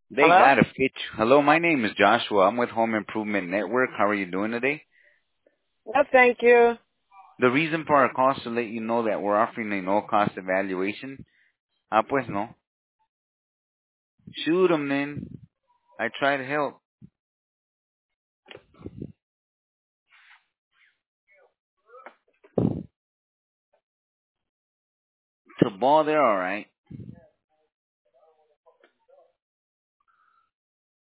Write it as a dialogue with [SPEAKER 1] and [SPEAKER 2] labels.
[SPEAKER 1] They
[SPEAKER 2] Hello?
[SPEAKER 1] got a fit. Hello, my name is Joshua. I'm with Home Improvement Network. How are you doing today?
[SPEAKER 2] No, thank you.
[SPEAKER 1] The reason for our call is to let you know that we're offering a no-cost evaluation. Ah, pues no. Shoot 'em then. I try to help. To ball, they're alright.